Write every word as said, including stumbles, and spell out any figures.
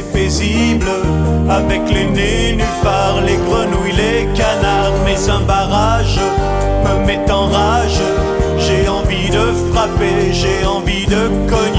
paisible, avec les nénuphars, les grenouilles, les canards. Mais un barrage me met en rage, j'ai envie de frapper, j'ai envie de cogner.